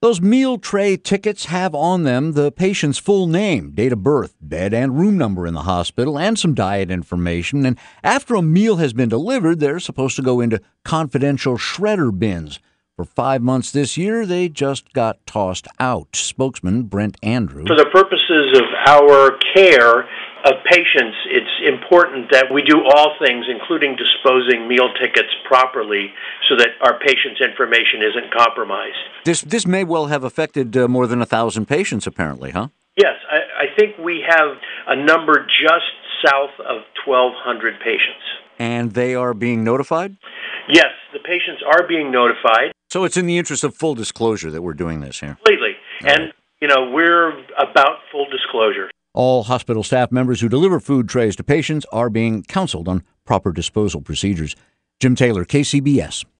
Those meal tray tickets have on them the patient's full name, date of birth, bed and room number in the hospital, and some diet information. And after a meal has been delivered, they're supposed to go into confidential shredder bins. For 5 months this year, they just got tossed out. Spokesman Brent Andrew. For the purposes of our care of patients, it's important that we do all things, including disposing meal tickets properly so that our patients' information isn't compromised. This may well have affected more than 1,000 patients, apparently, huh? Yes, I think we have a number just south of 1,200 patients. And they are being notified? Yes, the patients are being notified. So it's in the interest of full disclosure that we're doing this here. Completely. And, we're about full disclosure. All hospital staff members who deliver food trays to patients are being counseled on proper disposal procedures. Jim Taylor, KCBS.